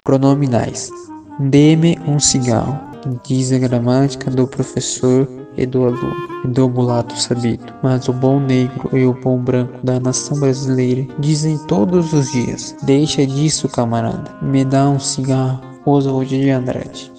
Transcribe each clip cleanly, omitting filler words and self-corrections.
Pronominais. Dê-me um cigarro, diz a gramática do professor e do aluno, e do mulato sabido. Mas o bom negro e o bom branco da nação brasileira dizem todos os dias: deixa disso, camarada, me dá um cigarro. Oswald de Andrade.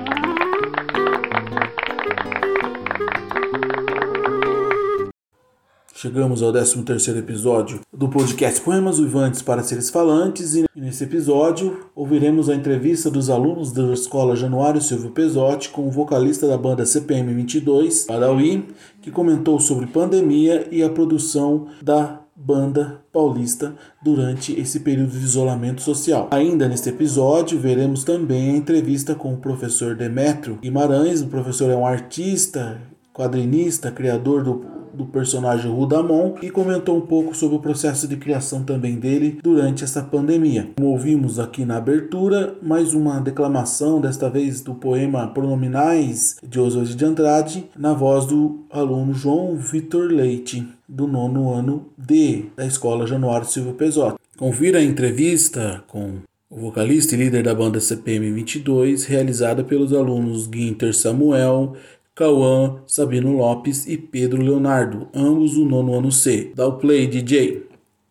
Chegamos ao 13º episódio do podcast Poemas Uivantes para Seres Falantes, e nesse episódio ouviremos a entrevista dos alunos da Escola Januário Silvio Pesotti com o vocalista da banda CPM 22, Badawi, que comentou sobre pandemia e a produção da banda paulista durante esse período de isolamento social. Ainda neste episódio veremos também a entrevista com o professor Demétrio Guimarães. O professor é um artista, quadrinista, criador do personagem Rudamon, e comentou um pouco sobre o processo de criação também dele durante essa pandemia. Como ouvimos aqui na abertura, mais uma declamação, desta vez do poema Pronominais, de Oswald de Andrade, na voz do aluno João Vitor Leite, do 9º ano D, da Escola Januário Silvio Pesotti. Confira a entrevista com o vocalista e líder da banda CPM 22, realizada pelos alunos Guinter Samuel, Cauã, Sabino Lopes e Pedro Leonardo, ambos do 9º ano C. Dá o play, DJ.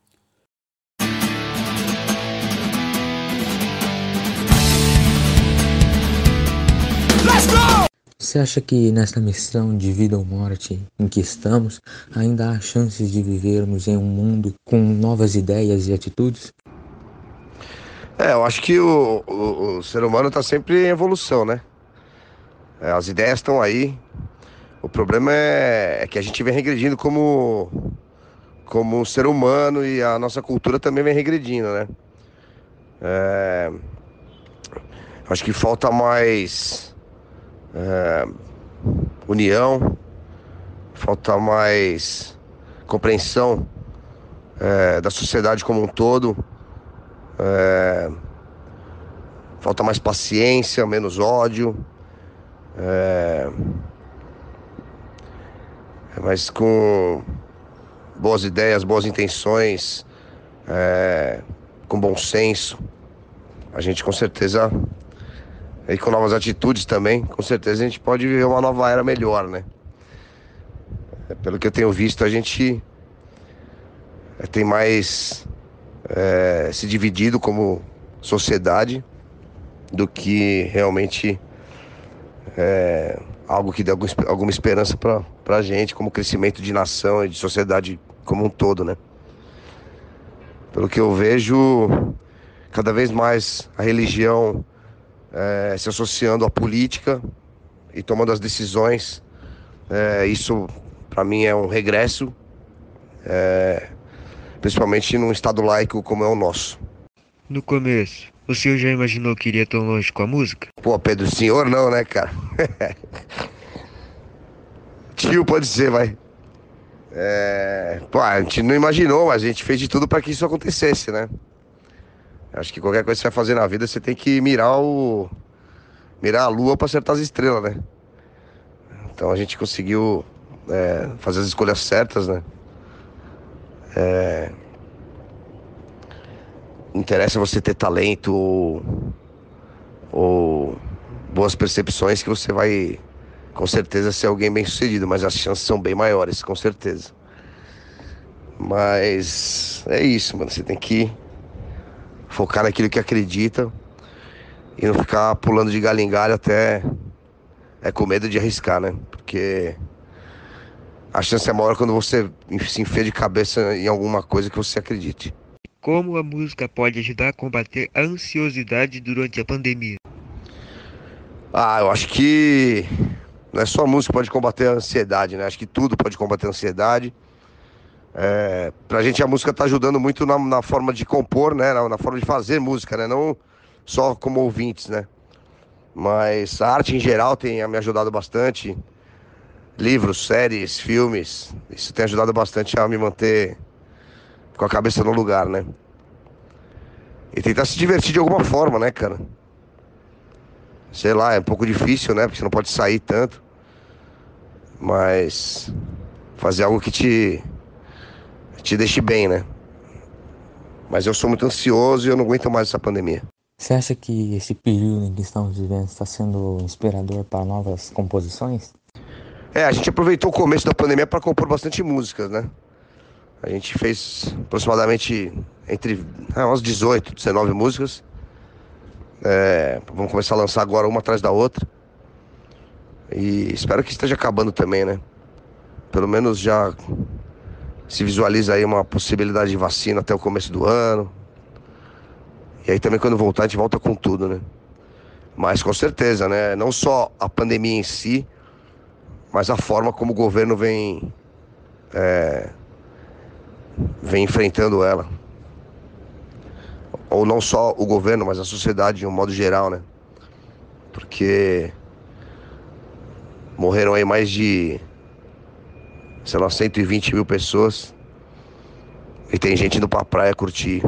Você acha que nesta missão de vida ou morte em que estamos, ainda há chances de vivermos em um mundo com novas ideias e atitudes? Eu acho que o ser humano está sempre em evolução, né? As ideias estão aí. O problema é que a gente vem regredindo como ser humano, e a nossa cultura também vem regredindo, né? Acho que falta mais união, falta mais compreensão da sociedade como um todo, falta mais paciência, menos ódio. Mas com boas ideias, boas intenções, com bom senso, a gente com certeza, e com novas atitudes também, com certeza a gente pode viver uma nova era melhor, né? Pelo que eu tenho visto, a gente tem mais se dividido como sociedade do que realmente algo que dê alguma esperança pra gente, como crescimento de nação e de sociedade como um todo, né? Pelo que eu vejo, cada vez mais a religião se associando à política e tomando as decisões. Isso, pra mim, é um regresso, principalmente num estado laico como é o nosso. No começo, o senhor já imaginou que iria tão longe com a música? Pô, Pedro, senhor não, né, cara? Tio pode ser, vai. A gente não imaginou, mas a gente fez de tudo para que isso acontecesse, né? Acho que qualquer coisa que você vai fazer na vida, você tem que mirar a lua para acertar as estrelas, né? Então a gente conseguiu fazer as escolhas certas, né? Não interessa você ter talento ou boas percepções, que você vai com certeza ser alguém bem sucedido, mas as chances são bem maiores, com certeza. Mas é isso, mano, você tem que focar naquilo que acredita e não ficar pulando de galho em galho até com medo de arriscar, né? Porque a chance é maior quando você se enfia de cabeça em alguma coisa que você acredite. Como a música pode ajudar a combater a ansiosidade durante a pandemia? Eu acho que não é só a música que pode combater a ansiedade, né? Acho que tudo pode combater a ansiedade. Pra gente a música tá ajudando muito na forma de compor, né? Na forma de fazer música, né? Não só como ouvintes, né? Mas a arte em geral tem me ajudado bastante. Livros, séries, filmes. Isso tem ajudado bastante a me manter com a cabeça no lugar, né? E tentar se divertir de alguma forma, né, cara? Sei lá, é um pouco difícil, né? Porque você não pode sair tanto. Mas fazer algo que te deixe bem, né? Mas eu sou muito ansioso e eu não aguento mais essa pandemia. Você acha que esse período em que estamos vivendo está sendo inspirador para novas composições? A gente aproveitou o começo da pandemia para compor bastante músicas, né? A gente fez aproximadamente entre umas 18, 19 músicas. Vamos começar a lançar agora uma atrás da outra. E espero que esteja acabando também, né? Pelo menos já se visualiza aí uma possibilidade de vacina até o começo do ano. E aí também quando voltar a gente volta com tudo, né? Mas com certeza, né? Não só a pandemia em si, mas a forma como o governo vem enfrentando ela. Ou não só o governo, mas a sociedade de um modo geral, né? Porque morreram aí mais de, 120 mil pessoas. E tem gente indo pra praia curtir.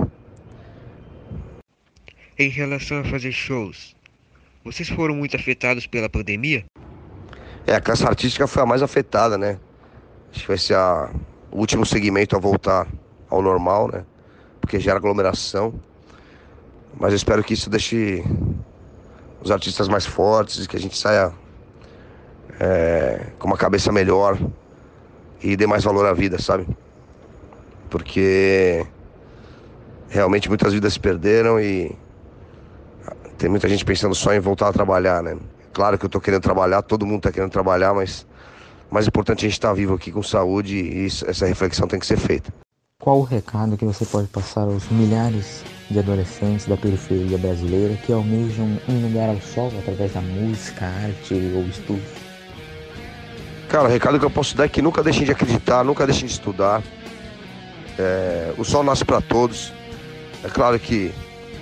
Em relação a fazer shows, vocês foram muito afetados pela pandemia? A classe artística foi a mais afetada, né? Acho que vai ser o último segmento a voltar ao normal, né? Porque gera aglomeração. Mas eu espero que isso deixe os artistas mais fortes, que a gente saia com uma cabeça melhor e dê mais valor à vida, sabe? Porque realmente muitas vidas se perderam e tem muita gente pensando só em voltar a trabalhar, né? Claro que eu tô querendo trabalhar, todo mundo tá querendo trabalhar, mas o mais importante é a gente estar vivo aqui com saúde e essa reflexão tem que ser feita. Qual o recado que você pode passar aos milhares de adolescentes da periferia brasileira que almejam um lugar ao sol através da música, arte ou estudo? Cara, o recado que eu posso dar é que nunca deixem de acreditar, nunca deixem de estudar. O sol nasce para todos. É claro que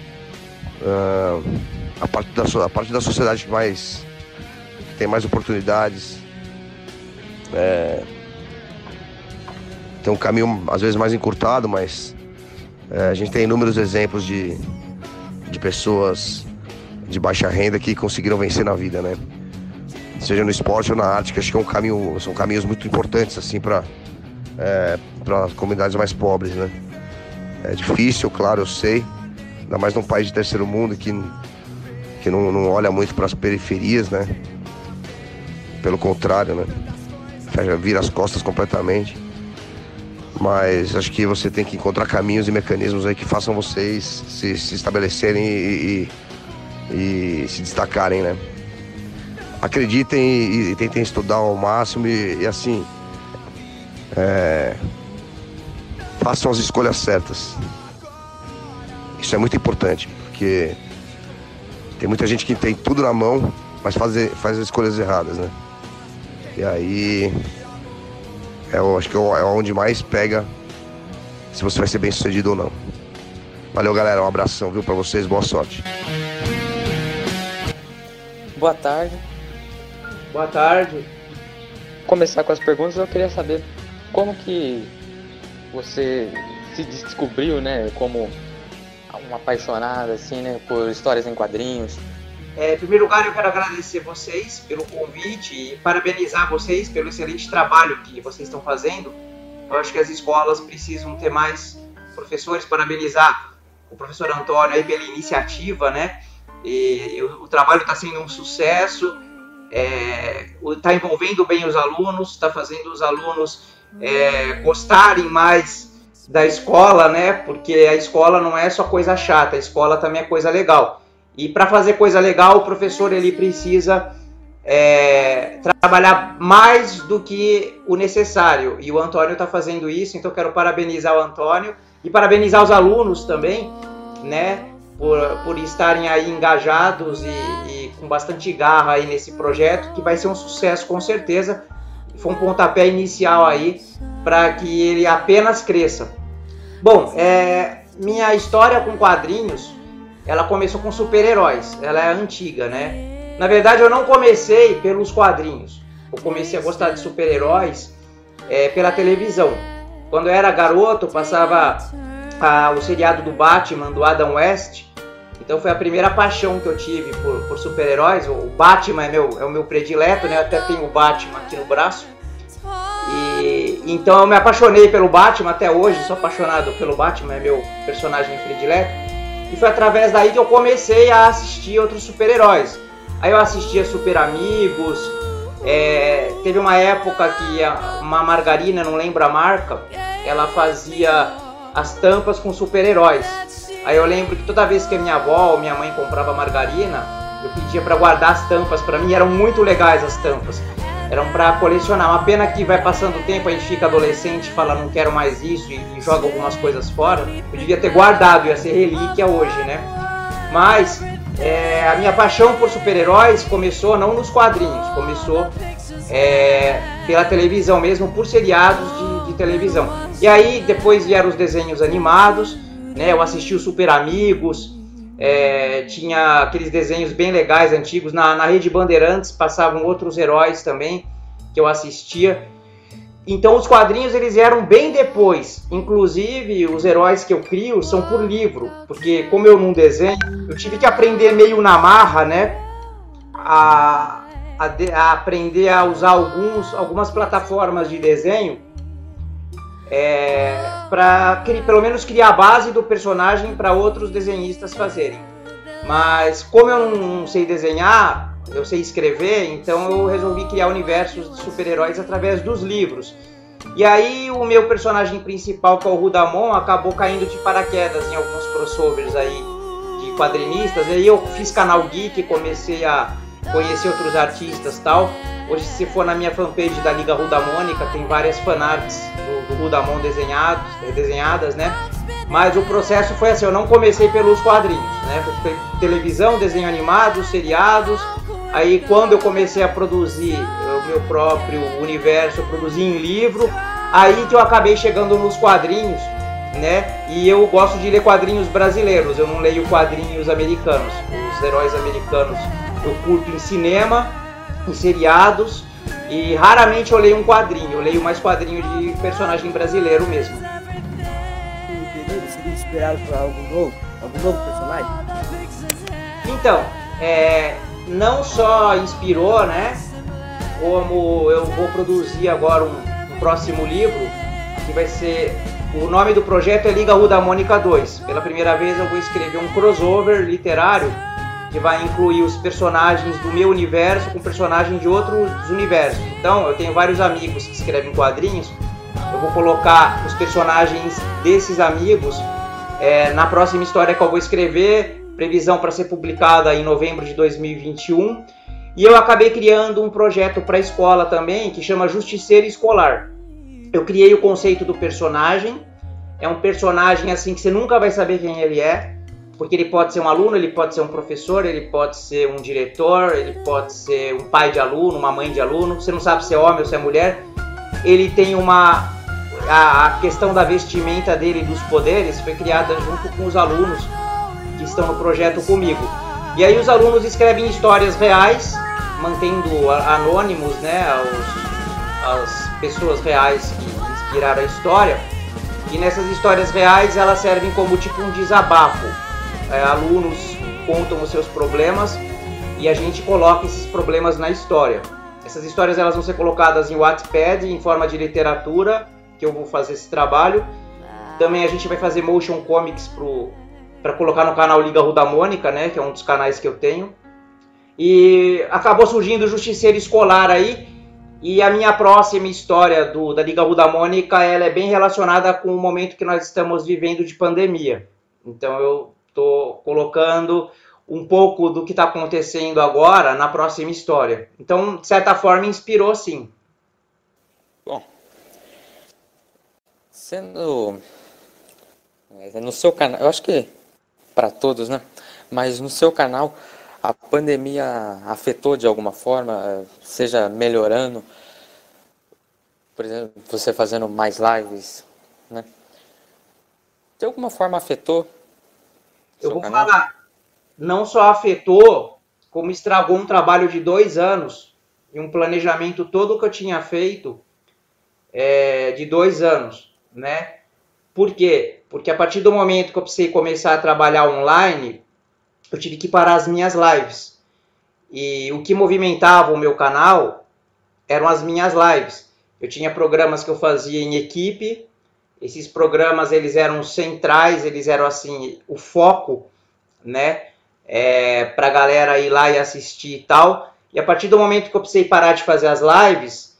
a parte da sociedade que tem mais oportunidades tem um caminho às vezes mais encurtado, mas a gente tem inúmeros exemplos de pessoas de baixa renda que conseguiram vencer na vida, né? Seja no esporte ou na arte, que acho que são caminhos muito importantes assim para comunidades mais pobres, né? É difícil, claro, eu sei, ainda mais num país de terceiro mundo que não olha muito para as periferias, né? Pelo contrário, né? Vira as costas completamente. Mas acho que você tem que encontrar caminhos e mecanismos aí que façam vocês se estabelecerem e se destacarem, né? Acreditem e tentem estudar ao máximo e assim, façam as escolhas certas. Isso é muito importante, porque tem muita gente que tem tudo na mão, mas faz as escolhas erradas, né? E aí, acho que é onde mais pega se você vai ser bem sucedido ou não. Valeu, galera, um abração, viu, pra vocês, boa sorte. Boa tarde. Boa tarde. Começar com as perguntas, eu queria saber como que você se descobriu, né, como uma apaixonada, assim, né, por histórias em quadrinhos. Em primeiro lugar, eu quero agradecer vocês pelo convite e parabenizar vocês pelo excelente trabalho que vocês estão fazendo. Eu acho que as escolas precisam ter mais professores, parabenizar o professor Antônio aí pela iniciativa, né? E o trabalho está sendo um sucesso, está envolvendo bem os alunos, está fazendo os alunos gostarem mais da escola, né? Porque a escola não é só coisa chata, a escola também é coisa legal. E para fazer coisa legal, o professor ele precisa trabalhar mais do que o necessário. E o Antônio está fazendo isso, então eu quero parabenizar o Antônio e parabenizar os alunos também, né? Por estarem aí engajados e com bastante garra aí nesse projeto, que vai ser um sucesso com certeza. Foi um pontapé inicial aí para que ele apenas cresça. Bom, minha história com quadrinhos, ela começou com super-heróis, ela é antiga, né? Na verdade, eu não comecei pelos quadrinhos, eu comecei a gostar de super-heróis pela televisão. Quando eu era garoto, passava o seriado do Batman, do Adam West, então foi a primeira paixão que eu tive por super-heróis. O Batman é o meu predileto, né? Eu até tenho o Batman aqui no braço. Então eu me apaixonei pelo Batman até hoje, sou apaixonado pelo Batman, é meu personagem predileto. E foi através daí que eu comecei a assistir outros super-heróis. Aí eu assistia Super Amigos, teve uma época que uma margarina, não lembro a marca, ela fazia as tampas com super-heróis. Aí eu lembro que toda vez que a minha avó ou minha mãe comprava margarina, eu pedia para guardar as tampas para mim, eram muito legais as tampas. Eram para colecionar. Uma pena que vai passando o tempo, a gente fica adolescente e fala não quero mais isso e joga algumas coisas fora. Eu devia ter guardado, ia ser relíquia hoje, né? Mas a minha paixão por super-heróis começou não nos quadrinhos, começou pela televisão mesmo, por seriados de televisão. E aí depois vieram os desenhos animados, né? Eu assisti os Super Amigos, tinha aqueles desenhos bem legais, antigos, na Rede Bandeirantes passavam outros heróis também, que eu assistia. Então os quadrinhos eles vieram bem depois, inclusive os heróis que eu crio são por livro, porque como eu não desenho, eu tive que aprender meio na marra, né, a aprender a usar algumas plataformas de desenho, para pelo menos criar a base do personagem para outros desenhistas fazerem. Mas como eu não sei desenhar, eu sei escrever, então eu resolvi criar universos de super-heróis através dos livros. E aí o meu personagem principal, que é o Rudamon, acabou caindo de paraquedas em alguns crossovers aí de quadrinistas. E aí eu fiz canal geek, comecei a conhecer outros artistas e tal. Hoje, se for na minha fanpage da Liga Rudamônica, tem várias fanarts do Rudamon desenhadas, né? Mas o processo foi assim, eu não comecei pelos quadrinhos, né? Foi televisão, desenho animado, seriados. Aí quando eu comecei a produzir o meu próprio universo, eu produzi em livro, aí que eu acabei chegando nos quadrinhos, né? E eu gosto de ler quadrinhos brasileiros, eu não leio quadrinhos americanos. Os heróis americanos eu curto em cinema, em seriados, e raramente eu leio um quadrinho, eu leio mais quadrinho de personagem brasileiro mesmo. Seria inspirado por algum novo personagem? Então, não só inspirou, né, como eu vou produzir agora um próximo livro, que vai ser, o nome do projeto é Liga Rudamônica 2. Pela primeira vez eu vou escrever um crossover literário que vai incluir os personagens do meu universo com personagens de outros universos. Então, eu tenho vários amigos que escrevem quadrinhos, eu vou colocar os personagens desses amigos na próxima história que eu vou escrever, previsão para ser publicada em novembro de 2021. E eu acabei criando um projeto para a escola também, que chama Justiceiro Escolar. Eu criei o conceito do personagem, é um personagem assim que você nunca vai saber quem ele é, porque ele pode ser um aluno, ele pode ser um professor, ele pode ser um diretor, ele pode ser um pai de aluno, uma mãe de aluno, você não sabe se é homem ou se é mulher. Ele tem a questão da vestimenta dele e dos poderes foi criada junto com os alunos que estão no projeto comigo. E aí os alunos escrevem histórias reais, mantendo anônimos, né, as pessoas reais que inspiraram a história. E nessas histórias reais elas servem como tipo um desabafo. Alunos contam os seus problemas e a gente coloca esses problemas na história. Essas histórias elas vão ser colocadas em Wattpad em forma de literatura, que eu vou fazer esse trabalho. Também a gente vai fazer motion comics para colocar no canal Liga Rudamônica, né, que é um dos canais que eu tenho. E acabou surgindo o Justiceiro Escolar aí. E a minha próxima história da Liga Rudamônica, ela é bem relacionada com o momento que nós estamos vivendo de pandemia. Então eu estou colocando um pouco do que está acontecendo agora na próxima história. Então, de certa forma, inspirou sim. Bom, sendo no seu canal, eu acho que para todos, né? Mas no seu canal, a pandemia afetou de alguma forma, seja melhorando, por exemplo, você fazendo mais lives, né? De alguma forma afetou? Eu vou falar, não só afetou, como estragou um trabalho de 2 anos e um planejamento todo que eu tinha feito de 2 anos, né? Por quê? Porque a partir do momento que eu precisei começar a trabalhar online, eu tive que parar as minhas lives. E o que movimentava o meu canal eram as minhas lives. Eu tinha programas que eu fazia em equipe. Esses programas eles eram centrais, eles eram assim, o foco né? Pra galera ir lá e assistir e tal. E a partir do momento que eu precisei parar de fazer as lives,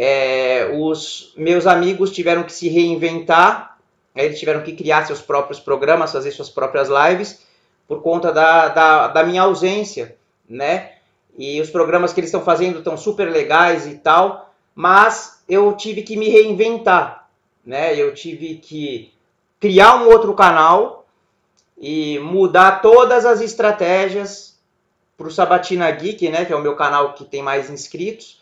os meus amigos tiveram que se reinventar, eles tiveram que criar seus próprios programas, fazer suas próprias lives, por conta da minha ausência, né? E os programas que eles estão fazendo estão super legais e tal, mas eu tive que me reinventar, né? Eu tive que criar um outro canal e mudar todas as estratégias para o Sabatina Geek, né? Que é o meu canal que tem mais inscritos,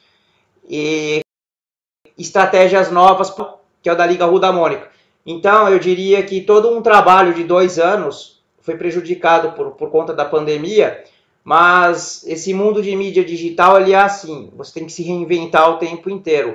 e estratégias novas, que é o da Liga Ruda Mônica. Então, eu diria que todo um trabalho de 2 anos foi prejudicado por conta da pandemia, mas esse mundo de mídia digital, ele é assim, você tem que se reinventar o tempo inteiro.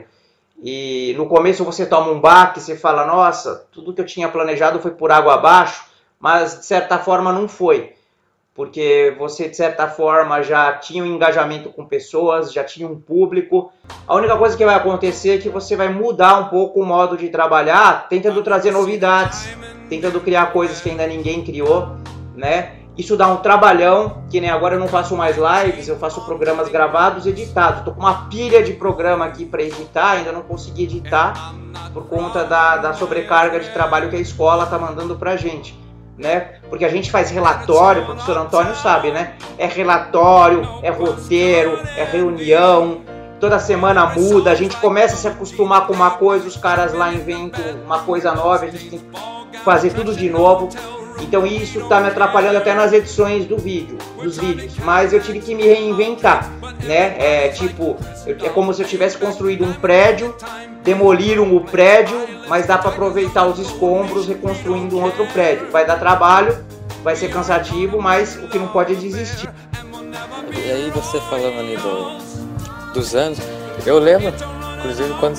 E no começo você toma um baque, você fala, nossa, tudo que eu tinha planejado foi por água abaixo, mas de certa forma não foi. Porque você, de certa forma, já tinha um engajamento com pessoas, já tinha um público. A única coisa que vai acontecer é que você vai mudar um pouco o modo de trabalhar, tentando trazer novidades, tentando criar coisas que ainda ninguém criou, né? Isso dá um trabalhão, que nem agora eu não faço mais lives, eu faço programas gravados e editados. Estou com uma pilha de programa aqui para editar, ainda não consegui editar por conta da sobrecarga de trabalho que a escola está mandando para a gente, né? Porque a gente faz relatório, o professor Antônio sabe, né? É relatório, é roteiro, é reunião, toda semana muda, a gente começa a se acostumar com uma coisa, os caras lá inventam uma coisa nova, a gente tem que fazer tudo de novo. Então isso está me atrapalhando até nas edições dos vídeos, mas eu tive que me reinventar, né? É como se eu tivesse construído um prédio, demoliram o prédio, mas dá para aproveitar os escombros reconstruindo um outro prédio. Vai dar trabalho, vai ser cansativo, mas o que não pode é desistir. E aí você falando ali dos anos, eu lembro, inclusive quando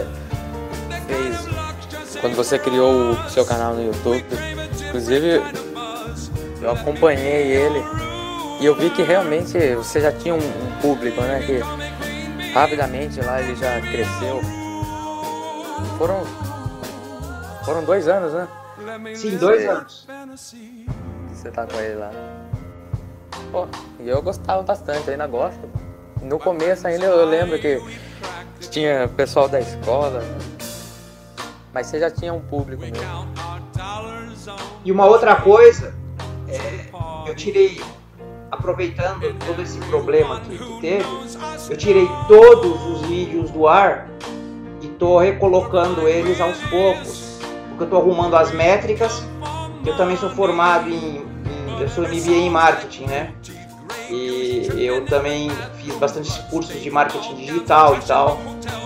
você criou o seu canal no YouTube, inclusive eu acompanhei ele e eu vi que realmente você já tinha um público, né, que rapidamente lá ele já cresceu. Foram 2 anos, né? Sim, 2 anos. Você tá com ele lá. Pô, e eu gostava bastante, ainda gosto. No começo ainda eu lembro que tinha pessoal da escola, mas você já tinha um público mesmo. E uma outra coisa, eu tirei, aproveitando todo esse problema que teve, eu tirei todos os vídeos do ar e tô recolocando eles aos poucos, porque eu tô arrumando as métricas. Eu também sou formado eu sou MBA em marketing, né? E eu também fiz bastante cursos de marketing digital e tal.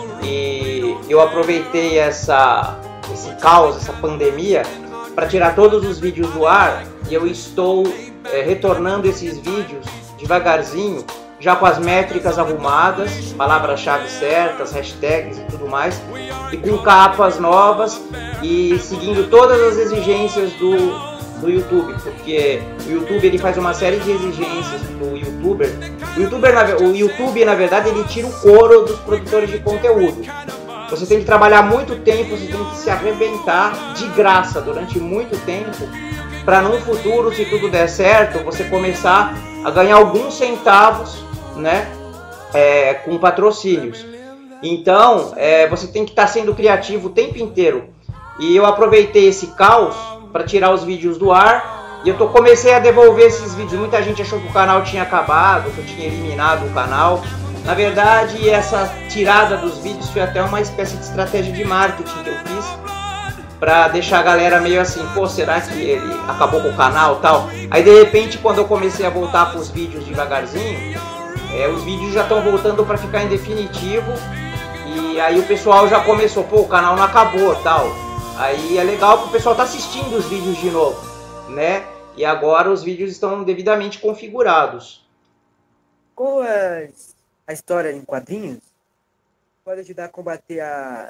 E eu aproveitei esse caos, essa pandemia, para tirar todos os vídeos do ar, e eu estou retornando esses vídeos devagarzinho, já com as métricas arrumadas, palavras-chave certas, hashtags e tudo mais, e com capas novas e seguindo todas as exigências do YouTube, porque o YouTube ele faz uma série de exigências do YouTuber. O YouTube, na verdade, ele tira o couro dos produtores de conteúdo. Você tem que trabalhar muito tempo, você tem que se arrebentar de graça durante muito tempo, para no futuro, se tudo der certo, você começar a ganhar alguns centavos, né, com patrocínios. Então, você tem que estar sendo criativo o tempo inteiro. E eu aproveitei esse caos para tirar os vídeos do ar, e eu comecei a devolver esses vídeos. Muita gente achou que o canal tinha acabado, que eu tinha eliminado o canal. Na verdade, essa tirada dos vídeos foi até uma espécie de estratégia de marketing que eu fiz para deixar a galera meio assim, pô, será que ele acabou com o canal e tal? Aí de repente, quando eu comecei a voltar para os vídeos devagarzinho, os vídeos já estão voltando para ficar em definitivo, e aí o pessoal já começou, pô, o canal não acabou tal. Aí é legal que o pessoal tá assistindo os vídeos de novo, né? E agora os vídeos estão devidamente configurados. Qual é a história em quadrinhos? Pode ajudar a combater a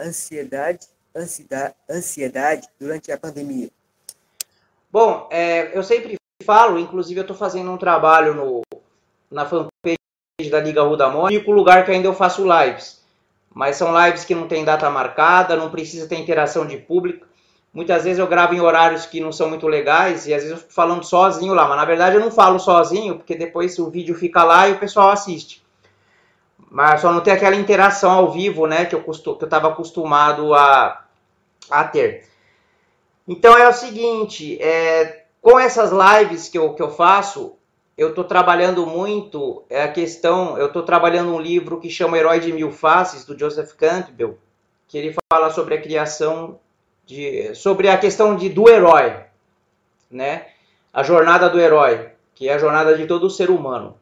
ansiedade durante a pandemia? Bom, eu sempre falo, inclusive eu estou fazendo um trabalho na fanpage da Liga Ruda Mônica, o único lugar que ainda eu faço lives. Mas são lives que não tem data marcada, não precisa ter interação de público. Muitas vezes eu gravo em horários que não são muito legais e às vezes eu fico falando sozinho lá, mas na verdade eu não falo sozinho, porque depois o vídeo fica lá e o pessoal assiste. Mas só não tem aquela interação ao vivo, né, que eu estava acostumado a ter. Então é o seguinte, com essas lives que eu faço, eu estou trabalhando muito eu estou trabalhando um livro que chama Herói de Mil Faces, do Joseph Campbell, que ele fala sobre a criação sobre a questão do herói, né? A jornada do herói, que é a jornada de todo ser humano.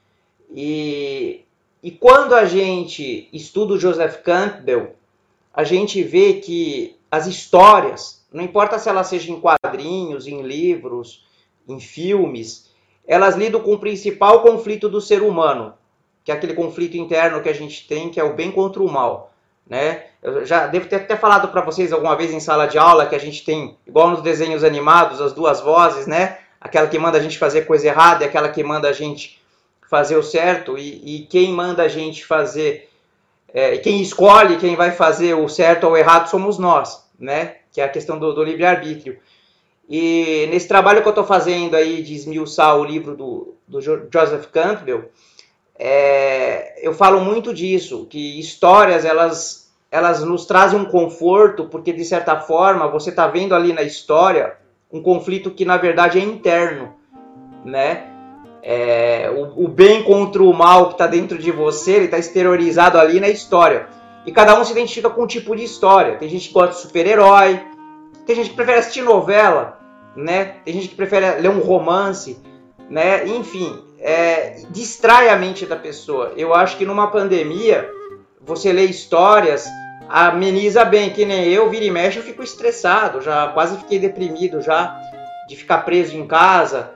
E quando a gente estuda o Joseph Campbell, a gente vê que as histórias, não importa se elas sejam em quadrinhos, em livros, em filmes, elas lidam com o principal conflito do ser humano, que é aquele conflito interno que a gente tem, que é o bem contra o mal, né? Eu já devo ter até falado para vocês alguma vez em sala de aula que a gente tem, igual nos desenhos animados, as duas vozes, né? Aquela que manda a gente fazer coisa errada e aquela que manda a gente fazer o certo. E quem manda a gente fazer, quem escolhe quem vai fazer o certo ou o errado somos nós, né? Que é a questão do livre-arbítrio. E nesse trabalho que eu estou fazendo aí de esmiuçar o livro do Joseph Campbell, eu falo muito disso, que histórias elas nos trazem um conforto, porque de certa forma você está vendo ali na história um conflito que na verdade é interno, né? O bem contra o mal que está dentro de você, ele está exteriorizado ali na história. E cada um se identifica com um tipo de história. Tem gente que gosta de super-herói, tem gente que prefere assistir novela, né? Tem gente que prefere ler um romance, né? Enfim, distrai a mente da pessoa. Eu acho que numa pandemia, você lê histórias, ameniza bem, que nem eu, vira e mexe, eu fico estressado, já quase fiquei deprimido já, de ficar preso em casa.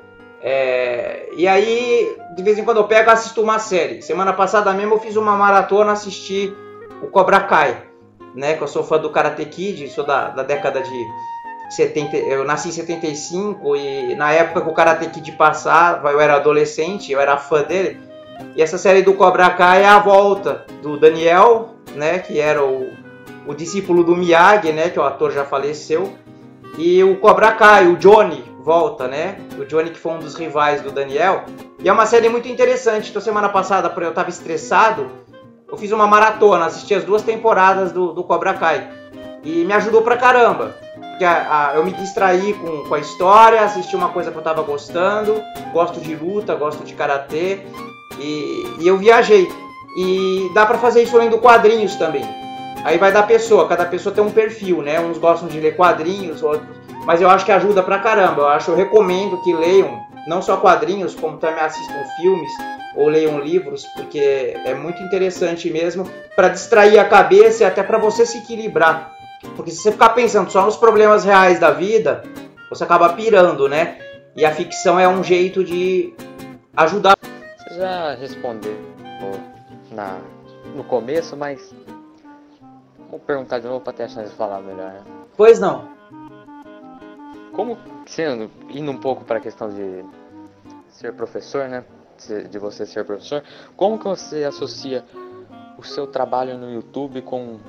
E aí, de vez em quando eu pego e assisto uma série. Semana passada mesmo eu fiz uma maratona, assisti o Cobra Kai, né? Que eu sou fã do Karate Kid, sou da década de 70, eu nasci em 75 e na época que o Karate Kid passava, eu era adolescente, eu era fã dele. E essa série do Cobra Kai é a volta do Daniel, né? Que era o discípulo do Miyagi, né? Que o ator já faleceu. E o Cobra Kai, o Johnny, volta, né? O Johnny que foi um dos rivais do Daniel. E é uma série muito interessante. Então semana passada, eu estava estressado, eu fiz uma maratona, assisti as 2 temporadas do Cobra Kai. E me ajudou pra caramba. Porque eu me distraí com a história, assisti uma coisa que eu tava gostando, gosto de luta, gosto de karatê, e eu viajei. E dá pra fazer isso lendo quadrinhos também. Aí vai da pessoa, cada pessoa tem um perfil, né? Uns gostam de ler quadrinhos, outros... Mas eu acho que ajuda pra caramba. Eu recomendo que leiam, não só quadrinhos, como também assistam filmes ou leiam livros, porque é muito interessante mesmo para distrair a cabeça e até para você se equilibrar. Porque se você ficar pensando só nos problemas reais da vida, você acaba pirando, né? E a ficção é um jeito de ajudar. Você já respondeu no começo, mas vou perguntar de novo para ter a chance de falar melhor. Né? Pois não. Como, indo um pouco para a questão de ser professor, né? De você ser professor, como que você associa o seu trabalho no YouTube com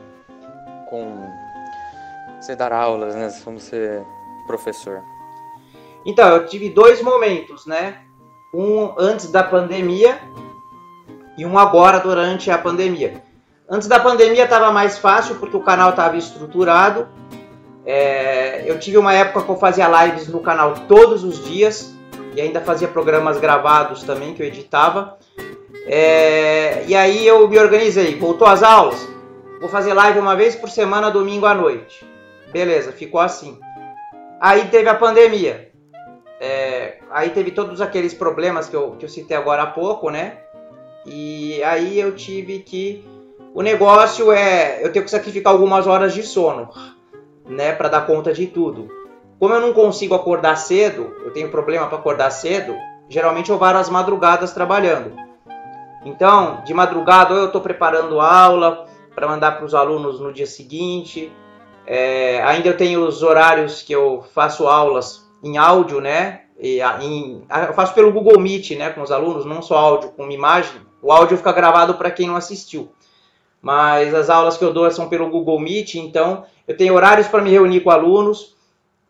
você dar aulas, né? Como ser professor? Então, eu tive 2 momentos, né? Um antes da pandemia e um agora durante a pandemia. Antes da pandemia estava mais fácil porque o canal estava estruturado. Eu tive uma época que eu fazia lives no canal todos os dias e ainda fazia programas gravados também que eu editava. E aí eu me organizei. Voltou às aulas? Vou fazer live uma vez por semana, domingo à noite. Beleza, ficou assim. Aí teve a pandemia. Aí teve todos aqueles problemas que eu citei agora há pouco, né? E aí eu tive que... O negócio eu tenho que sacrificar algumas horas de sono, né? Para dar conta de tudo. Como eu não consigo acordar cedo, eu tenho problema para acordar cedo, geralmente eu varo as madrugadas trabalhando. Então, de madrugada, ou eu estou preparando aula para mandar para os alunos no dia seguinte. Ainda eu tenho os horários que eu faço aulas em áudio, né? Eu faço pelo Google Meet, né? Com os alunos, não só áudio, com imagem. O áudio fica gravado para quem não assistiu. Mas as aulas que eu dou são pelo Google Meet, então eu tenho horários para me reunir com alunos.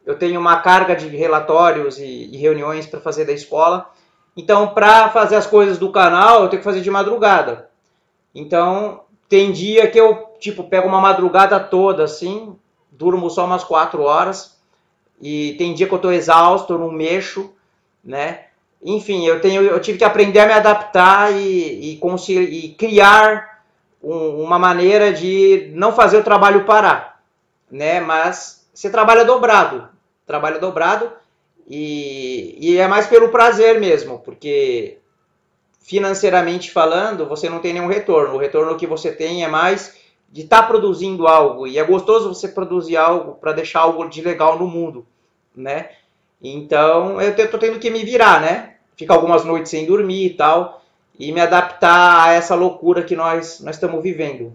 eu tenho uma carga de relatórios e reuniões para fazer da escola. Então, para fazer as coisas do canal, eu tenho que fazer de madrugada. Então, tem dia que eu, pego uma madrugada toda, assim, durmo só umas 4 horas. E tem dia que eu estou exausto, eu não mexo, né? Enfim, eu tive que aprender a me adaptar e criar uma maneira de não fazer o trabalho parar, né? Mas você trabalha dobrado e é mais pelo prazer mesmo, porque financeiramente falando, você não tem nenhum retorno. O retorno que você tem é mais de estar produzindo algo, e é gostoso você produzir algo para deixar algo de legal no mundo, né? Então, eu tô tendo que me virar, né? Ficar algumas noites sem dormir e tal, e me adaptar a essa loucura que nós estamos vivendo.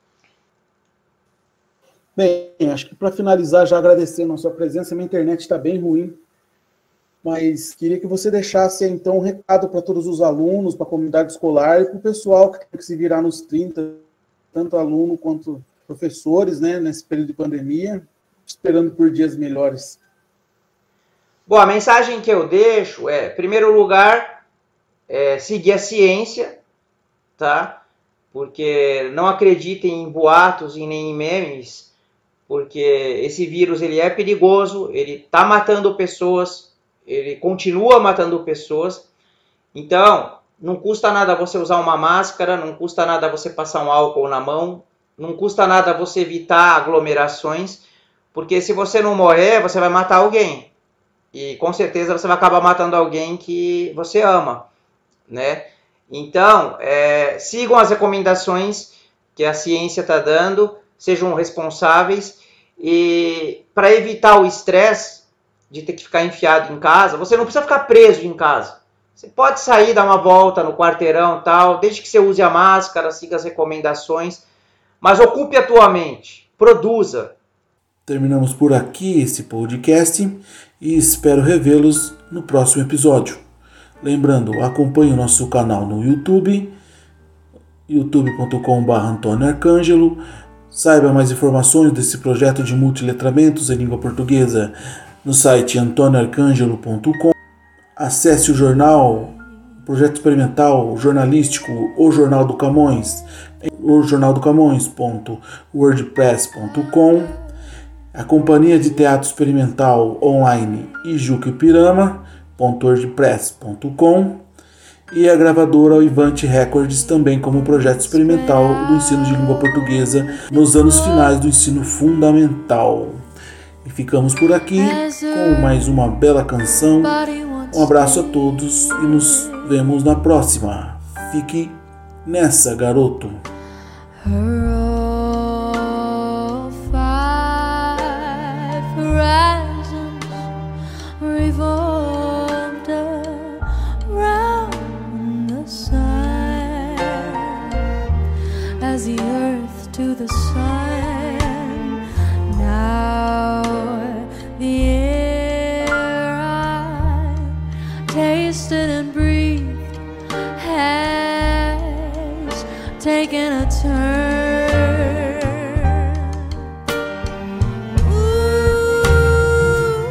Bem, acho que para finalizar, já agradecendo a sua presença, minha internet está bem ruim, mas queria que você deixasse, então, um recado para todos os alunos, para a comunidade escolar e para o pessoal que tem que se virar nos 30, tanto aluno quanto professores, né, nesse período de pandemia, esperando por dias melhores. Bom, a mensagem que eu deixo é, em primeiro lugar, seguir a ciência, tá? Porque não acreditem em boatos e nem em memes, porque esse vírus ele é perigoso, ele está matando pessoas, ele continua matando pessoas. Então, não custa nada você usar uma máscara, não custa nada você passar um álcool na mão, não custa nada você evitar aglomerações, porque se você não morrer, você vai matar alguém. E com certeza você vai acabar matando alguém que você ama, né? Então, sigam as recomendações que a ciência está dando, sejam responsáveis, e para evitar o estresse de ter que ficar enfiado em casa, você não precisa ficar preso em casa. Você pode sair, dar uma volta no quarteirão e tal, desde que você use a máscara, siga as recomendações, mas ocupe a tua mente, produza. Terminamos por aqui esse podcast e espero revê-los no próximo episódio. Lembrando, acompanhe o nosso canal no YouTube, youtube.com/AntônioArcângelo. Saiba mais informações desse projeto de multiletramentos em língua portuguesa no site antonioarcangelo.com. Acesse o jornal, projeto experimental jornalístico O Jornal do Camões, ojornaldocamões.wordpress.com. A Companhia de Teatro Experimental Online ijuquipirama.wordpress.com e a gravadora Ivante Records, também como projeto experimental do ensino de língua portuguesa nos anos finais do ensino fundamental. E ficamos por aqui com mais uma bela canção. Um abraço a todos e nos vemos na próxima. Fique nessa, garoto. As the earth to the sun, now the air I tasted and breathed has taken a turn. Ooh,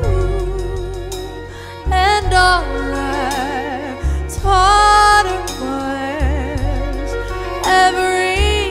and all I taught her was every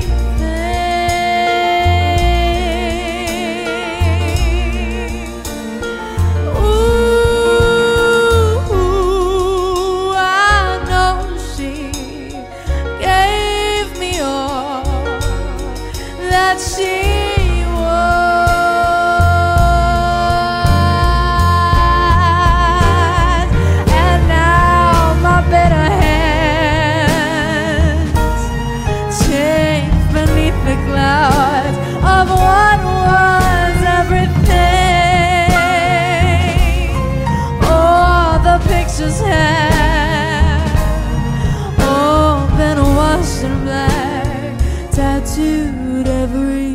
just have all been washed in black, tattooed every